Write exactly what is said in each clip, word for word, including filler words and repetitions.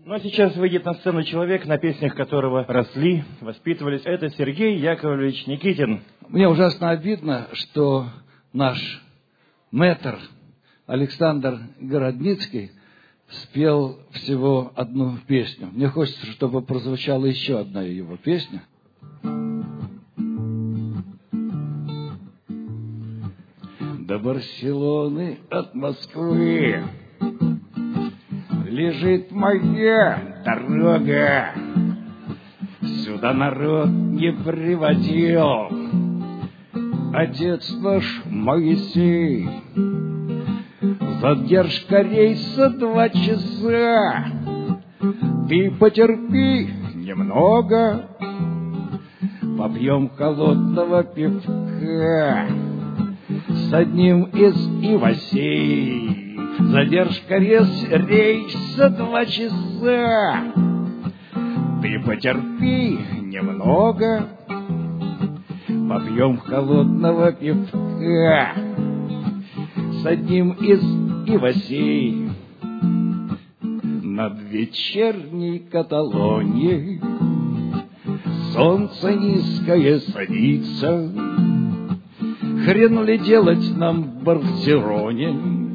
Ну а сейчас выйдет на сцену человек, на песнях которого росли, воспитывались. Это Сергей Яковлевич Никитин. Мне ужасно обидно, что наш мэтр Александр Городницкий спел всего одну песню. Мне хочется, чтобы прозвучала еще одна его песня. До Барселоны от Москвы лежит моя дорога. Сюда народ не приводил отец наш Моисей. Задержка рейса два часа, ты потерпи немного, попьем холодного пивка с одним из Ивасей. Задержка рейса два часа, ты потерпи немного, попьем холодного пивка с одним из Ивасей. Над вечерней Каталонией солнце низкое садится. Хрен ли делать нам в Барселоне,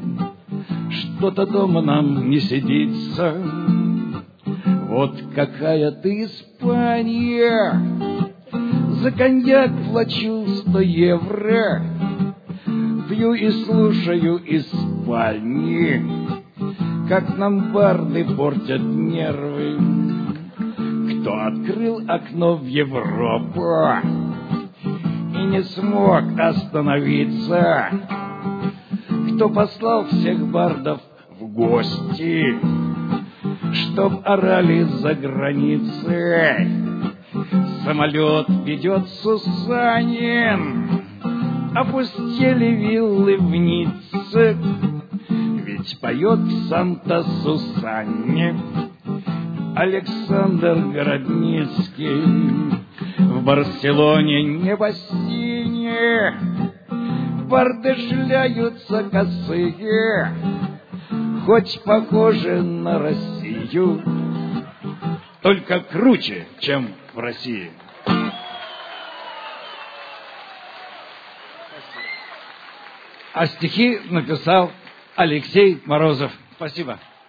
что-то дома нам не сидится. Вот какая ты Испания, за коньяк плачу сто евро, пью и слушаю из спальни, как нам барды портят нервы. Кто открыл окно в Европу и не смог остановиться, кто послал всех бардов в гости, чтоб орали за границей. Самолет ведет Сусанин, опустели виллы в Ницце, ведь поет в Санта-Сусанне Александр Городницкий. В Барселоне небо синее, барды шляются косые, хоть похоже на Россию, только круче, чем в России. А стихи написал Алексей Морозов. Спасибо.